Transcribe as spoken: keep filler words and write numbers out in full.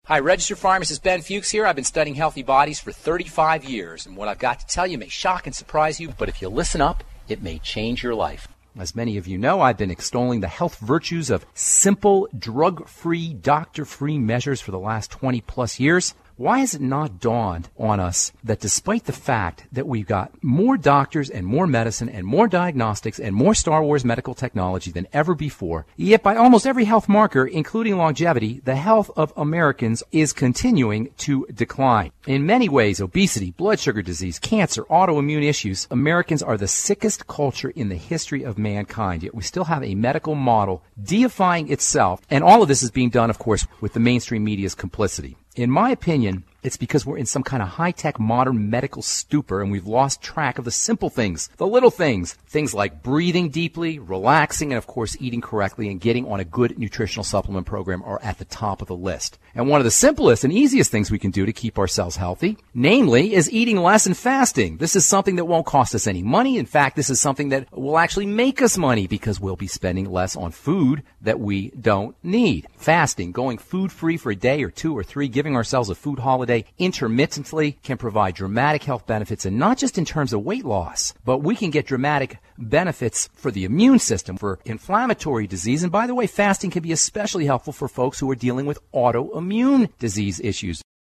Hi, registered pharmacist Ben Fuchs here. I've been studying healthy bodies for thirty-five years, and what I've got to tell you may shock and surprise you, but if you listen up, it may change your life. As many of you know, I've been extolling the health virtues of simple, drug-free, doctor-free measures for the last twenty plus years. Why has it not dawned on us that despite the fact that we've got more doctors and more medicine and more diagnostics and more Star Wars medical technology than ever before, yet by almost every health marker, including longevity, the health of Americans is continuing to decline. In many ways, obesity, blood sugar disease, cancer, autoimmune issues, Americans are the sickest culture in the history of mankind, yet we still have a medical model deifying itself, and all of this is being done, of course, with the mainstream media's complicity. In my opinion, it's because we're in some kind of high-tech modern medical stupor and we've lost track of the simple things, the little things, things like breathing deeply, relaxing, and of course eating correctly and getting on a good nutritional supplement program are at the top of the list. And one of the simplest and easiest things we can do to keep ourselves healthy, namely, is eating less and fasting. This is something that won't cost us any money. In fact, this is something that will actually make us money because we'll be spending less on food that we don't need. Fasting, going food-free for a day or two or three, giving ourselves a food holiday intermittently can provide dramatic health benefits, and not just in terms of weight loss, but we can get dramatic benefits for the immune system, for inflammatory disease. And by the way, fasting can be especially helpful for folks who are dealing with autoimmune disease issues.